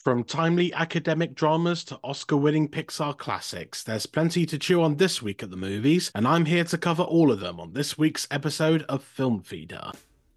From timely academic dramas to Oscar-winning Pixar classics, there's plenty to chew on this week at the movies, and I'm here to cover all of them on this week's episode of Film Feeder.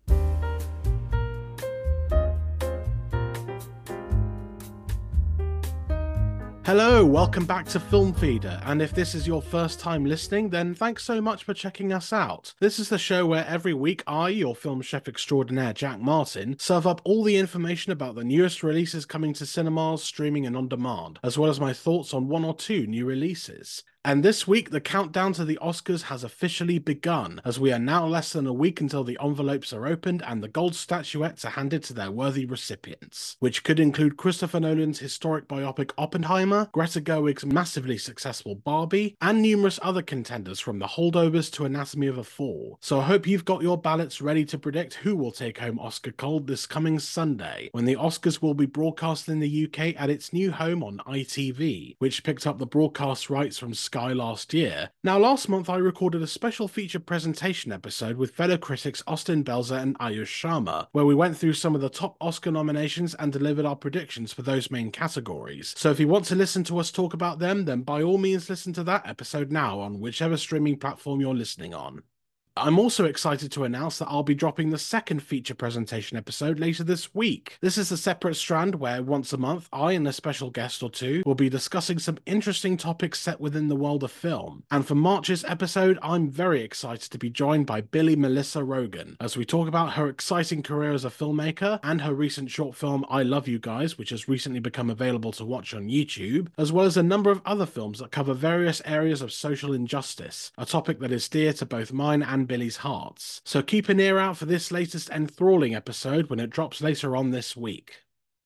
Hello, welcome back to Film Feeder, and if this is your first time listening, then thanks so much for checking us out. This is the show where every week I, your film chef extraordinaire Jack Martin, serve up all the information about the newest releases coming to cinemas, streaming and on demand, as well as my thoughts on one or two new releases. And this week, the countdown to the Oscars has officially begun, as we are now less than a week until the envelopes are opened and the gold statuettes are handed to their worthy recipients, which could include Christopher Nolan's historic biopic Oppenheimer, Greta Gerwig's massively successful Barbie, and numerous other contenders from The Holdovers to Anatomy of a Fall. So I hope you've got your ballots ready to predict who will take home Oscar gold this coming Sunday, when the Oscars will be broadcast in the UK at its new home on ITV, which picked up the broadcast rights from Sky last year. Now, last month I recorded a special feature presentation episode with fellow critics Austin Belzer and Ayush Sharma, where we went through some of the top Oscar nominations and delivered our predictions for those main categories. So if you want to listen to us talk about them, then by all means listen to that episode now on whichever streaming platform you're listening on. I'm also excited to announce that I'll be dropping the second feature presentation episode later this week. This is a separate strand where once a month, I and a special guest or two will be discussing some interesting topics set within the world of film. And for March's episode, I'm very excited to be joined by Billy Melissa Rogan as we talk about her exciting career as a filmmaker and her recent short film I Love You Guys, which has recently become available to watch on YouTube, as well as a number of other films that cover various areas of social injustice, a topic that is dear to both mine and Billy's hearts. So keep an ear out for this latest enthralling episode when it drops later on this week.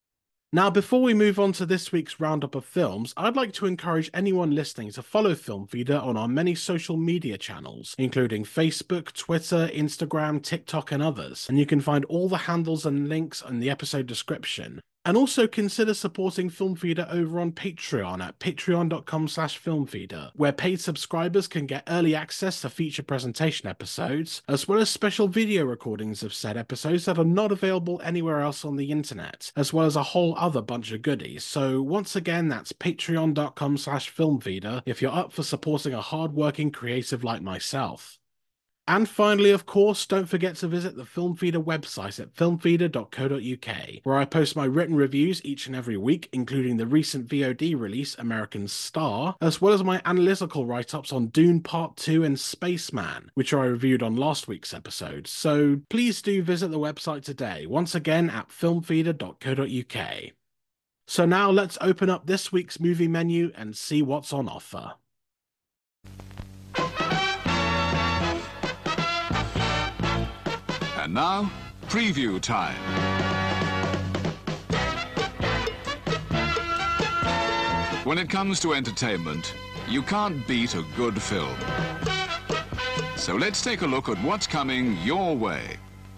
Now, before we move on to this week's roundup of films, I'd like to encourage anyone listening to follow Film Feeder on our many social media channels, including Facebook, Twitter, Instagram, TikTok, and others, and you can find all the handles and links in the episode description. And also consider supporting Film Feeder over on Patreon at patreon.com/filmfeeder, where paid subscribers can get early access to feature presentation episodes, as well as special video recordings of said episodes that are not available anywhere else on the internet, as well as a whole other bunch of goodies. So once again, that's patreon.com/filmfeeder if you're up for supporting a hard-working creative like myself. And finally, of course, don't forget to visit the Film Feeder website at filmfeeder.co.uk, where I post my written reviews each and every week, including the recent VOD release American Star, as well as my analytical write-ups on Dune Part 2 and Spaceman, which I reviewed on last week's episode. So please do visit the website today, once again at filmfeeder.co.uk. So now let's open up this week's movie menu and see what's on offer. And now, preview time. When it comes to entertainment, you can't beat a good film. So let's take a look at what's coming your way.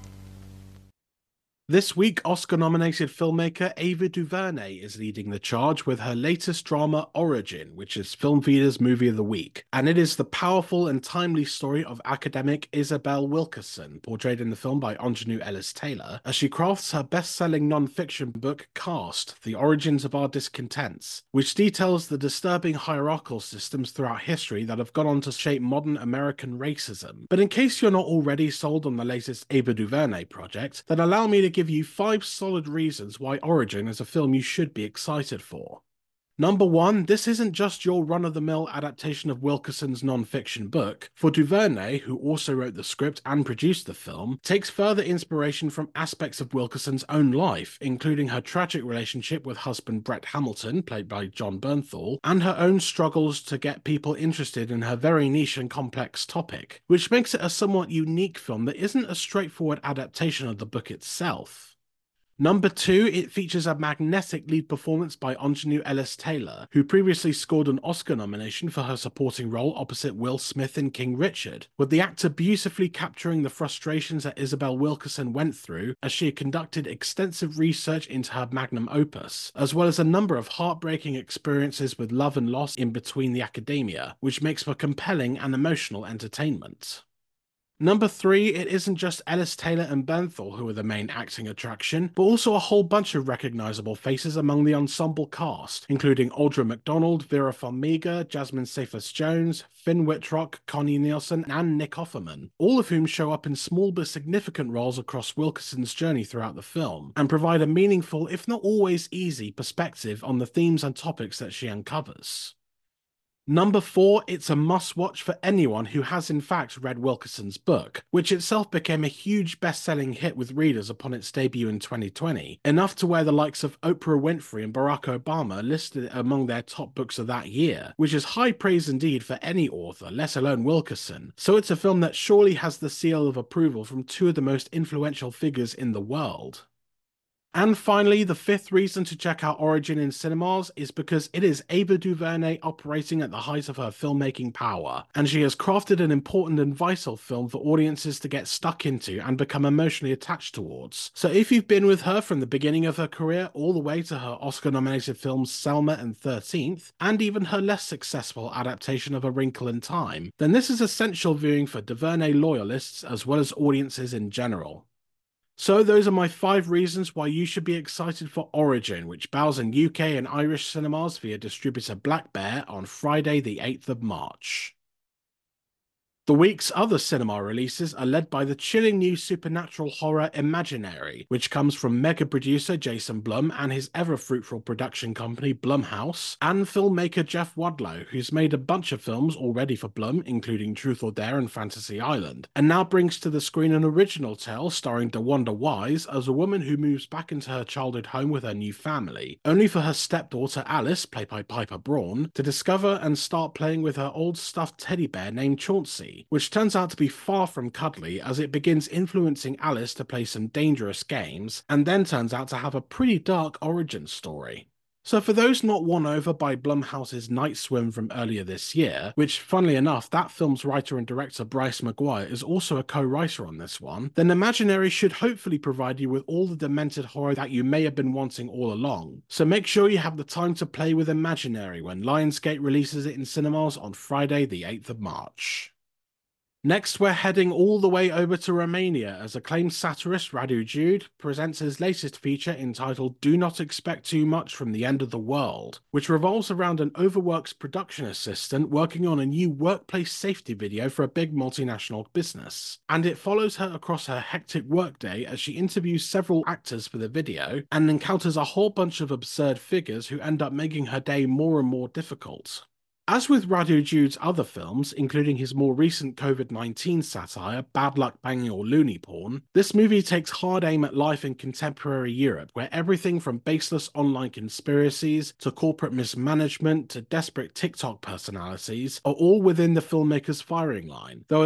This week, Oscar-nominated filmmaker Ava DuVernay is leading the charge with her latest drama, Origin, which is Film Feeder's Movie of the Week. And it is the powerful and timely story of academic Isabel Wilkerson, portrayed in the film by Aunjanue Ellis-Taylor, as she crafts her best-selling non-fiction book, Caste: The Origins of Our Discontents, which details the disturbing hierarchical systems throughout history that have gone on to shape modern American racism. But in case you're not already sold on the latest Ava DuVernay project, then allow me to give you 5 solid reasons why Origin is a film you should be excited for. Number 1, this isn't just your run-of-the-mill adaptation of Wilkerson's non-fiction book, for DuVernay, who also wrote the script and produced the film, takes further inspiration from aspects of Wilkerson's own life, including her tragic relationship with husband Brett Hamilton, played by Jon Bernthal, and her own struggles to get people interested in her very niche and complex topic, which makes it a somewhat unique film that isn't a straightforward adaptation of the book itself. Number 2, it features a magnetic lead performance by Aunjanue Ellis-Taylor, who previously scored an Oscar nomination for her supporting role opposite Will Smith in King Richard, with the actor beautifully capturing the frustrations that Isabel Wilkerson went through as she conducted extensive research into her magnum opus, as well as a number of heartbreaking experiences with love and loss in between the academia, which makes for compelling and emotional entertainment. Number 3, it isn't just Ellis Taylor and Bernthal who are the main acting attraction, but also a whole bunch of recognisable faces among the ensemble cast, including Audra McDonald, Vera Farmiga, Jasmine Cephas-Jones, Finn Wittrock, Connie Nielsen, and Nick Offerman, all of whom show up in small but significant roles across Wilkerson's journey throughout the film, and provide a meaningful, if not always easy, perspective on the themes and topics that she uncovers. Number 4, it's a must-watch for anyone who has in fact read Wilkerson's book, which itself became a huge best-selling hit with readers upon its debut in 2020, enough to where the likes of Oprah Winfrey and Barack Obama listed it among their top books of that year, which is high praise indeed for any author, let alone Wilkerson, so it's a film that surely has the seal of approval from two of the most influential figures in the world. And finally, the 5th reason to check out Origin in cinemas is because it is Ava DuVernay operating at the height of her filmmaking power, and she has crafted an important and vital film for audiences to get stuck into and become emotionally attached towards. So if you've been with her from the beginning of her career all the way to her Oscar-nominated films Selma and 13th, and even her less successful adaptation of A Wrinkle in Time, then this is essential viewing for DuVernay loyalists as well as audiences in general. So those are my 5 reasons why you should be excited for Origin, which bows in UK and Irish cinemas via distributor Black Bear on Friday the 8th of March. The week's other cinema releases are led by the chilling new supernatural horror Imaginary, which comes from mega producer Jason Blum and his ever-fruitful production company Blumhouse, and filmmaker Jeff Wadlow, who's made a bunch of films already for Blum, including Truth or Dare and Fantasy Island, and now brings to the screen an original tale starring DeWanda Wise as a woman who moves back into her childhood home with her new family, only for her stepdaughter Alice, played by Piper Braun, to discover and start playing with her old stuffed teddy bear named Chauncey, which turns out to be far from cuddly as it begins influencing Alice to play some dangerous games, and then turns out to have a pretty dark origin story. So for those not won over by Blumhouse's Night Swim from earlier this year, which funnily enough that film's writer and director Bryce Maguire is also a co-writer on this one, then Imaginary should hopefully provide you with all the demented horror that you may have been wanting all along. So make sure you have the time to play with Imaginary when Lionsgate releases it in cinemas on Friday the 8th of March. Next, we're heading all the way over to Romania as acclaimed satirist Radu Jude presents his latest feature entitled Do Not Expect Too Much from the End of the World, which revolves around an overworked production assistant working on a new workplace safety video for a big multinational business. And it follows her across her hectic workday as she interviews several actors for the video and encounters a whole bunch of absurd figures who end up making her day more and more difficult. As with Radu Jude's other films, including his more recent COVID-19 satire, Bad Luck Banging or Loony Porn, this movie takes hard aim at life in contemporary Europe, where everything from baseless online conspiracies to corporate mismanagement to desperate TikTok personalities are all within the filmmaker's firing line. Though at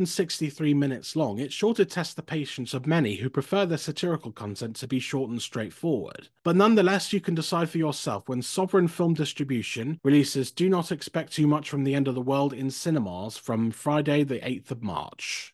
163 minutes long, it's sure to test the patience of many who prefer their satirical content to be short and straightforward. But nonetheless, you can decide for yourself when Sovereign Film Distribution releases Do Not Expect Too Much from the End of the World in cinemas from Friday the 8th of March.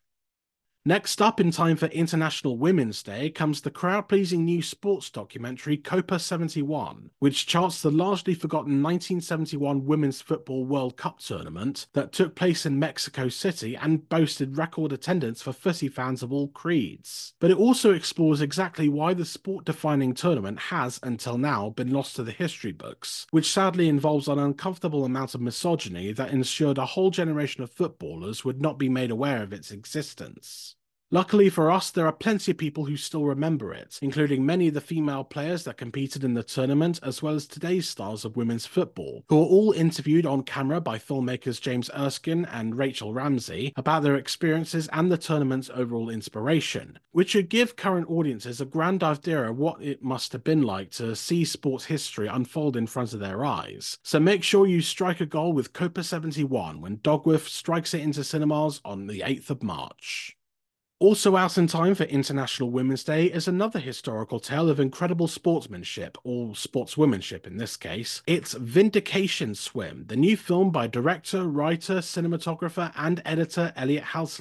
Next up, in time for International Women's Day, comes the crowd-pleasing new sports documentary Copa 71, which charts the largely forgotten 1971 Women's Football World Cup tournament that took place in Mexico City and boasted record attendance for footy fans of all creeds. But it also explores exactly why the sport-defining tournament has, until now, been lost to the history books, which sadly involves an uncomfortable amount of misogyny that ensured a whole generation of footballers would not be made aware of its existence. Luckily for us, there are plenty of people who still remember it, including many of the female players that competed in the tournament, as well as today's stars of women's football, who are all interviewed on camera by filmmakers James Erskine and Rachel Ramsey about their experiences and the tournament's overall inspiration, which should give current audiences a grand idea of what it must have been like to see sports history unfold in front of their eyes. So make sure you strike a goal with Copa 71 when Dogworth strikes it into cinemas on the 8th of March. Also out in time for International Women's Day is another historical tale of incredible sportsmanship, or sportswomanship in this case. It's Vindication Swim, the new film by director, writer, cinematographer and editor Elliot Halsler.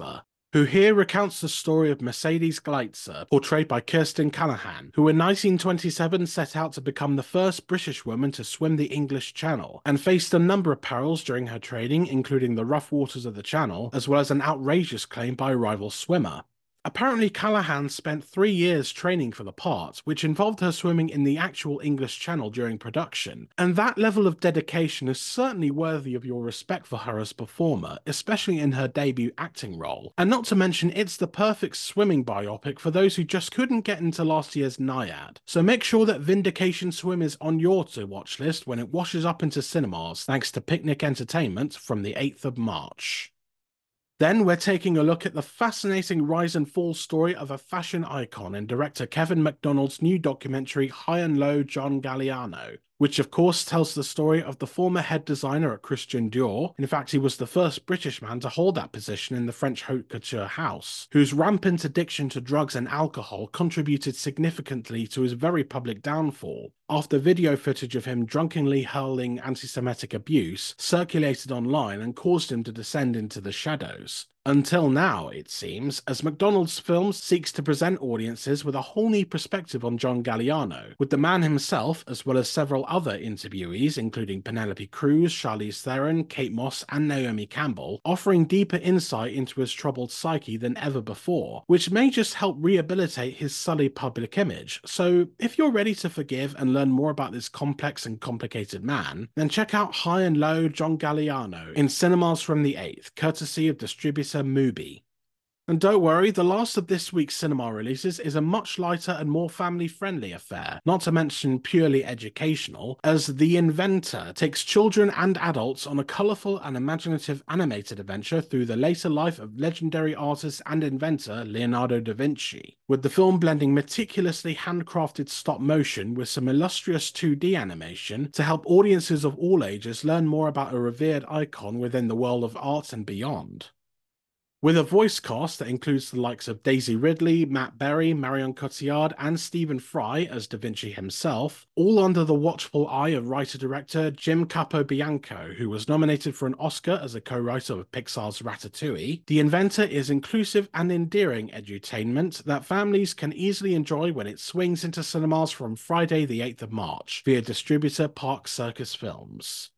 who here recounts the story of Mercedes Gleitzer, portrayed by Kirsten Callahan, who in 1927 set out to become the first British woman to swim the English Channel, and faced a number of perils during her training, including the rough waters of the Channel, as well as an outrageous claim by a rival swimmer. Apparently, Callahan spent 3 years training for the part, which involved her swimming in the actual English Channel during production, and that level of dedication is certainly worthy of your respect for her as a performer, especially in her debut acting role. And not to mention, it's the perfect swimming biopic for those who just couldn't get into last year's Naiad. So make sure that Vindication Swim is on your to-watch list when it washes up into cinemas, thanks to Picnic Entertainment from the 8th of March. Then we're taking a look at the fascinating rise and fall story of a fashion icon in director Kevin MacDonald's new documentary High and Low John Galliano, which of course tells the story of the former head designer at Christian Dior. In fact, he was the first British man to hold that position in the French haute couture house, whose rampant addiction to drugs and alcohol contributed significantly to his very public downfall, after video footage of him drunkenly hurling anti-Semitic abuse circulated online and caused him to descend into the shadows. Until now, it seems, as MacDonald's Films seeks to present audiences with a whole new perspective on John Galliano, with the man himself, as well as several other interviewees, including Penelope Cruz, Charlize Theron, Kate Moss, and Naomi Campbell, offering deeper insight into his troubled psyche than ever before, which may just help rehabilitate his sullied public image. So, if you're ready to forgive and learn more about this complex and complicated man, then check out High and Low John Galliano in cinemas from the 8th, courtesy of distributor Mubi. And don't worry, the last of this week's cinema releases is a much lighter and more family-friendly affair, not to mention purely educational, as The Inventor takes children and adults on a colourful and imaginative animated adventure through the later life of legendary artist and inventor Leonardo da Vinci, with the film blending meticulously handcrafted stop motion with some illustrious 2D animation to help audiences of all ages learn more about a revered icon within the world of art and beyond. With a voice cast that includes the likes of Daisy Ridley, Matt Berry, Marion Cotillard, and Stephen Fry as Da Vinci himself, all under the watchful eye of writer-director Jim Capobianco, who was nominated for an Oscar as a co-writer of Pixar's Ratatouille, The Inventor is inclusive and endearing edutainment that families can easily enjoy when it swings into cinemas from Friday the 8th of March via distributor Park Circus Films.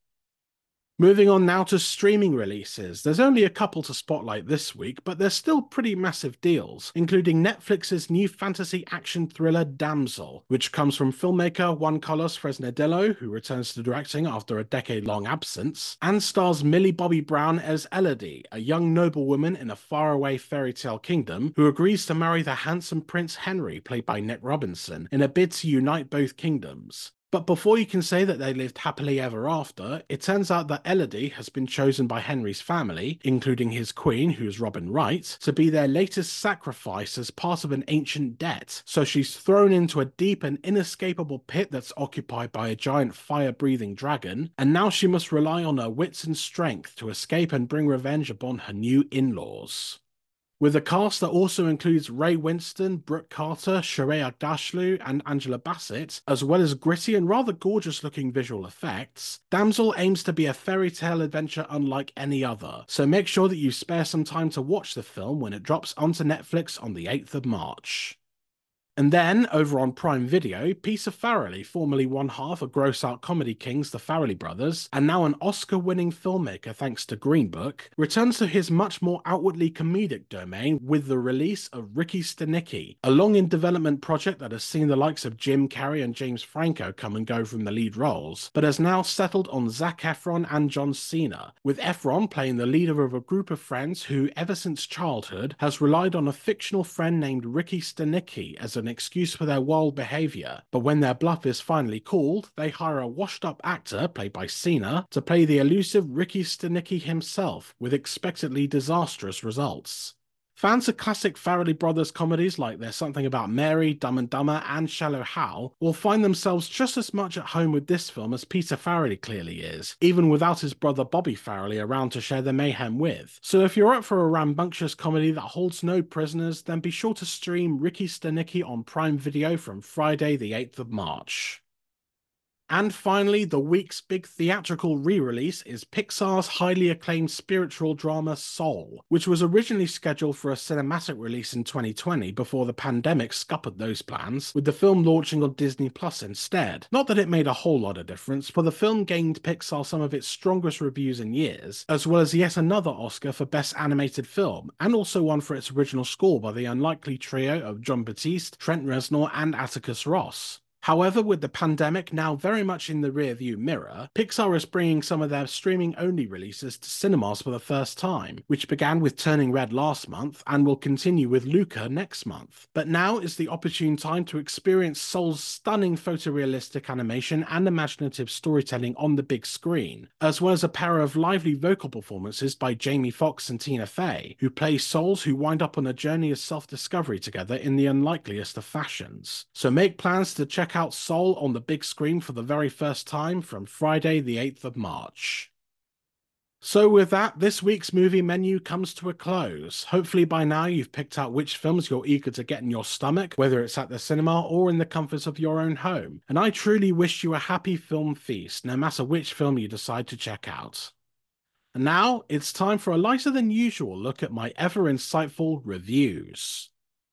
Moving on now to streaming releases. There's only a couple to spotlight this week, but they're still pretty massive deals, including Netflix's new fantasy action thriller Damsel, which comes from filmmaker Juan Carlos Fresnadillo, who returns to directing after a decade-long absence, and stars Millie Bobby Brown as Elodie, a young noblewoman in a faraway fairy tale kingdom who agrees to marry the handsome Prince Henry, played by Nick Robinson, in a bid to unite both kingdoms. But before you can say that they lived happily ever after, it turns out that Elodie has been chosen by Henry's family, including his queen, who's Robin Wright, to be their latest sacrifice as part of an ancient debt. So she's thrown into a deep and inescapable pit that's occupied by a giant fire-breathing dragon, and now she must rely on her wits and strength to escape and bring revenge upon her new in-laws. With a cast that also includes Ray Winston, Brooke Carter, Sheree Agdashlu, and Angela Bassett, as well as gritty and rather gorgeous-looking visual effects, Damsel aims to be a fairy tale adventure unlike any other, so make sure that you spare some time to watch the film when it drops onto Netflix on the 8th of March. And then, over on Prime Video, Peter Farrelly, formerly one half of gross-out comedy kings The Farrelly Brothers, and now an Oscar-winning filmmaker thanks to Green Book, returns to his much more outwardly comedic domain with the release of Ricky Stenicki, a long-in-development project that has seen the likes of Jim Carrey and James Franco come and go from the lead roles, but has now settled on Zac Efron and John Cena, with Efron playing the leader of a group of friends who, ever since childhood, has relied on a fictional friend named Ricky Stenicki as an excuse for their wild behaviour, but when their bluff is finally called, they hire a washed-up actor, played by Cena, to play the elusive Ricky Stenicki himself, with expectedly disastrous results. Fans of classic Farrelly Brothers comedies like There's Something About Mary, Dumb and Dumber, and Shallow Hal will find themselves just as much at home with this film as Peter Farrelly clearly is, even without his brother Bobby Farrelly around to share the mayhem with. So if you're up for a rambunctious comedy that holds no prisoners, then be sure to stream Ricky Stenicki on Prime Video from Friday the 8th of March. And finally, the week's big theatrical re-release is Pixar's highly acclaimed spiritual drama Soul, which was originally scheduled for a cinematic release in 2020 before the pandemic scuppered those plans, with the film launching on Disney Plus instead. Not that it made a whole lot of difference, for the film gained Pixar some of its strongest reviews in years, as well as yet another Oscar for Best Animated Film, and also one for its original score by the unlikely trio of Jon Batiste, Trent Reznor, and Atticus Ross. However, with the pandemic now very much in the rearview mirror, Pixar is bringing some of their streaming-only releases to cinemas for the first time, which began with Turning Red last month and will continue with Luca next month. But now is the opportune time to experience Soul's stunning photorealistic animation and imaginative storytelling on the big screen, as well as a pair of lively vocal performances by Jamie Foxx and Tina Fey, who play souls who wind up on a journey of self-discovery together in the unlikeliest of fashions. So make plans to check out Soul on the big screen for the very first time from Friday the 8th of March. So with that, this week's movie menu comes to a close. Hopefully by now you've picked out which films you're eager to get in your stomach, whether it's at the cinema or in the comforts of your own home. And I truly wish you a happy film feast, no matter which film you decide to check out. And now it's time for a lighter than usual look at my ever insightful reviews.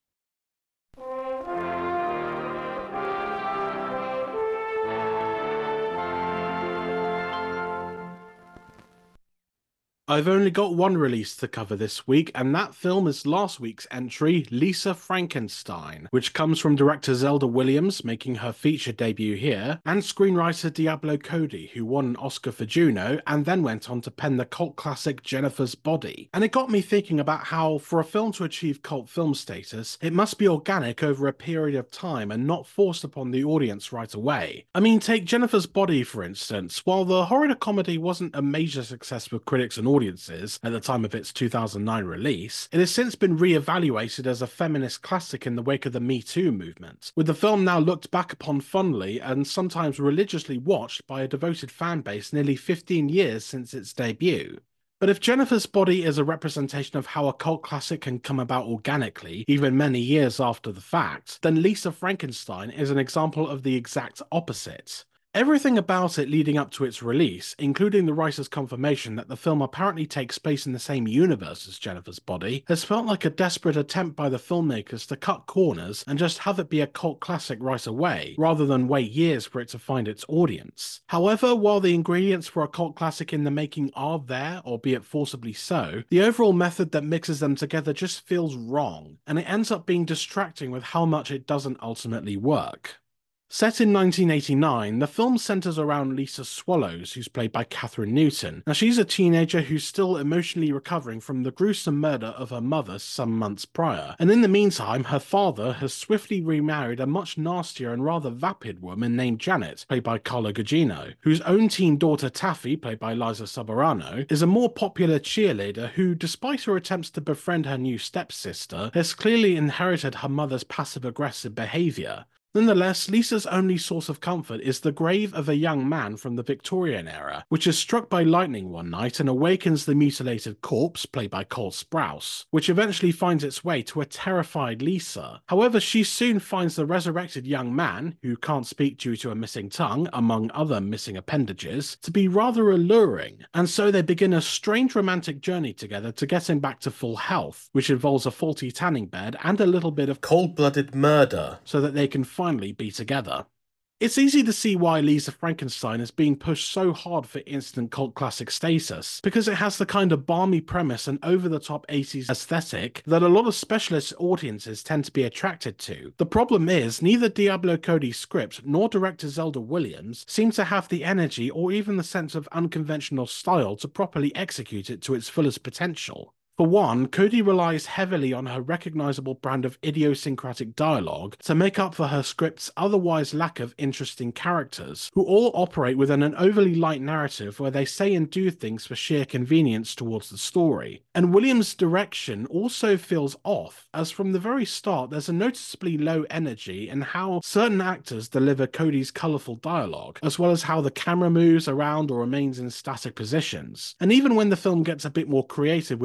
I've only got one release to cover this week, and that film is last week's entry, Lisa Frankenstein, which comes from director Zelda Williams, making her feature debut here, and screenwriter Diablo Cody, who won an Oscar for Juno, and then went on to pen the cult classic Jennifer's Body. And it got me thinking about how, for a film to achieve cult film status, it must be organic over a period of time and not forced upon the audience right away. I mean, take Jennifer's Body, for instance. While the horror comedy wasn't a major success with critics and audiences at the time of its 2009 release, it has since been re-evaluated as a feminist classic in the wake of the Me Too movement, with the film now looked back upon fondly and sometimes religiously watched by a devoted fan base nearly 15 years since its debut. But if Jennifer's Body is a representation of how a cult classic can come about organically, even many years after the fact, then Lisa Frankenstein is an example of the exact opposite. Everything about it leading up to its release, including the writer's confirmation that the film apparently takes place in the same universe as Jennifer's Body, has felt like a desperate attempt by the filmmakers to cut corners and just have it be a cult classic right away, rather than wait years for it to find its audience. However, while the ingredients for a cult classic in the making are there, albeit forcibly so, the overall method that mixes them together just feels wrong, and it ends up being distracting with how much it doesn't ultimately work. Set in 1989, the film centers around Lisa Swallows, who's played by Kathryn Newton. Now, she's a teenager who's still emotionally recovering from the gruesome murder of her mother some months prior, and in the meantime, her father has swiftly remarried a much nastier and rather vapid woman named Janet, played by Carla Gugino, whose own teen daughter Taffy, played by Liza Soberano, is a more popular cheerleader who, despite her attempts to befriend her new stepsister, has clearly inherited her mother's passive-aggressive behaviour. Nonetheless, Lisa's only source of comfort is the grave of a young man from the Victorian era, which is struck by lightning one night and awakens the mutilated corpse, played by Cole Sprouse, which eventually finds its way to a terrified Lisa. However, she soon finds the resurrected young man, who can't speak due to a missing tongue, among other missing appendages, to be rather alluring, and so they begin a strange romantic journey together to get him back to full health, which involves a faulty tanning bed and a little bit of cold-blooded murder, so that they can finally be together. It's easy to see why Lisa Frankenstein is being pushed so hard for instant cult classic status, because it has the kind of balmy premise and over-the-top 80s aesthetic that a lot of specialist audiences tend to be attracted to. The problem is, neither Diablo Cody's script nor director Zelda Williams seem to have the energy or even the sense of unconventional style to properly execute it to its fullest potential. For one, Cody relies heavily on her recognisable brand of idiosyncratic dialogue to make up for her script's otherwise lack of interesting characters, who all operate within an overly light narrative where they say and do things for sheer convenience towards the story. And Williams' direction also feels off, as from the very start there's a noticeably low energy in how certain actors deliver Cody's colourful dialogue, as well as how the camera moves around or remains in static positions. And even when the film gets a bit more creative with its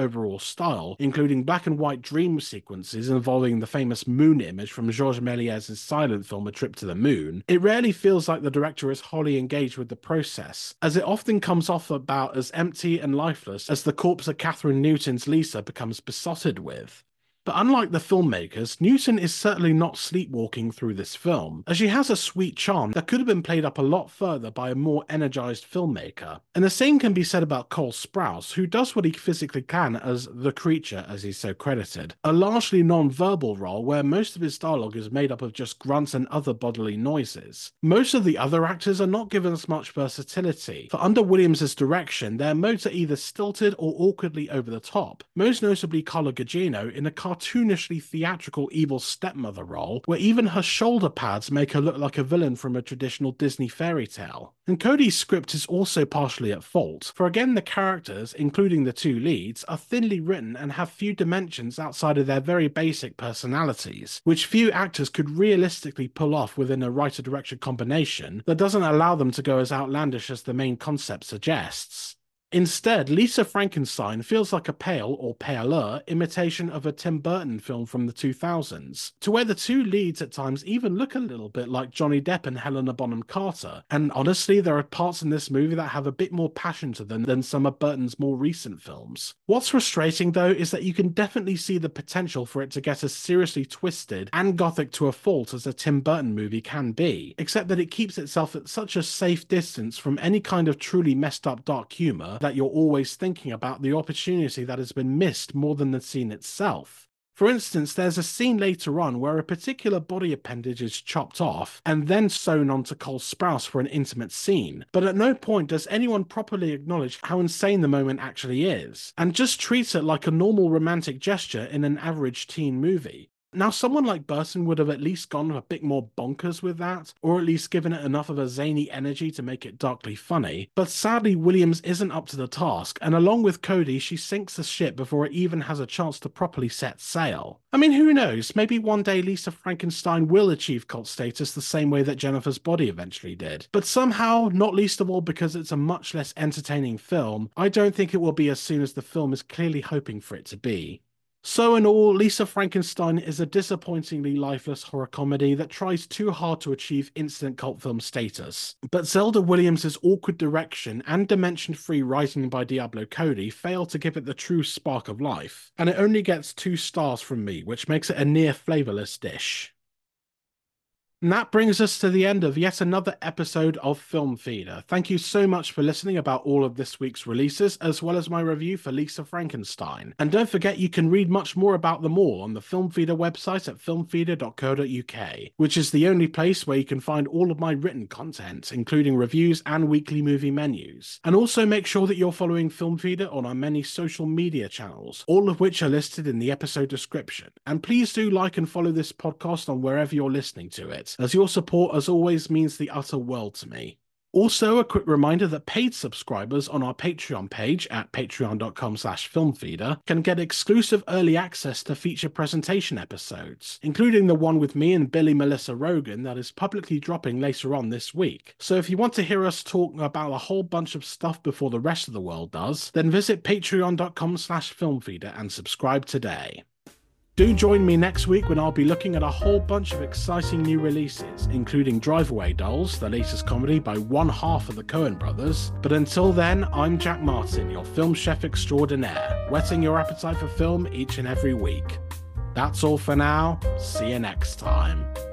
overall style, including black and white dream sequences involving the famous moon image from Georges Méliès' silent film A Trip to the Moon, it rarely feels like the director is wholly engaged with the process, as it often comes off about as empty and lifeless as the corpse of Catherine Newton's Lisa becomes besotted with. But unlike the filmmakers, Newton is certainly not sleepwalking through this film, as she has a sweet charm that could have been played up a lot further by a more energized filmmaker. And the same can be said about Cole Sprouse, who does what he physically can as the creature, as he's so credited, a largely non-verbal role where most of his dialogue is made up of just grunts and other bodily noises. Most of the other actors are not given as much versatility, for under Williams' direction, their modes are either stilted or awkwardly over the top, most notably Carla Gugino in a cartoonishly theatrical evil stepmother role, where even her shoulder pads make her look like a villain from a traditional Disney fairy tale. And Cody's script is also partially at fault, for again the characters, including the two leads, are thinly written and have few dimensions outside of their very basic personalities, which few actors could realistically pull off within a writer-director combination that doesn't allow them to go as outlandish as the main concept suggests. Instead, Lisa Frankenstein feels like a pale, or paler, imitation of a Tim Burton film from the 2000s, to where the two leads at times even look a little bit like Johnny Depp and Helena Bonham Carter, and honestly there are parts in this movie that have a bit more passion to them than some of Burton's more recent films. What's frustrating though is that you can definitely see the potential for it to get as seriously twisted and gothic to a fault as a Tim Burton movie can be, except that it keeps itself at such a safe distance from any kind of truly messed up dark humour that you're always thinking about the opportunity that has been missed more than the scene itself. For instance, there's a scene later on where a particular body appendage is chopped off and then sewn onto Cole Sprouse for an intimate scene, but at no point does anyone properly acknowledge how insane the moment actually is, and just treats it like a normal romantic gesture in an average teen movie. Now, someone like Burton would have at least gone a bit more bonkers with that, or at least given it enough of a zany energy to make it darkly funny, but sadly Williams isn't up to the task, and along with Cody, she sinks the ship before it even has a chance to properly set sail. I mean, who knows, maybe one day Lisa Frankenstein will achieve cult status the same way that Jennifer's Body eventually did, but somehow, not least of all because it's a much less entertaining film, I don't think it will be as soon as the film is clearly hoping for it to be. So in all, Lisa Frankenstein is a disappointingly lifeless horror comedy that tries too hard to achieve instant cult film status. But Zelda Williams' awkward direction and dimension-free writing by Diablo Cody fail to give it the true spark of life, and it only gets 2 stars from me, which makes it a near flavourless dish. And that brings us to the end of yet another episode of Film Feeder. Thank you so much for listening about all of this week's releases, as well as my review for Lisa Frankenstein. And don't forget you can read much more about them all on the Film Feeder website at filmfeeder.co.uk, which is the only place where you can find all of my written content, including reviews and weekly movie menus. And also make sure that you're following Film Feeder on our many social media channels, all of which are listed in the episode description. And please do like and follow this podcast on wherever you're listening to it, as your support as always means the utter world to me. Also, a quick reminder that paid subscribers on our Patreon page at patreon.com/filmfeeder can get exclusive early access to feature presentation episodes, including the one with me and Billy Melissa Rogan that is publicly dropping later on this week. So if you want to hear us talk about a whole bunch of stuff before the rest of the world does, then visit patreon.com/filmfeeder and subscribe today. Do join me next week when I'll be looking at a whole bunch of exciting new releases, including Drive-Away Dolls, the latest comedy by one half of the Coen brothers. But until then, I'm Jack Martin, your film chef extraordinaire, whetting your appetite for film each and every week. That's all for now. See you next time.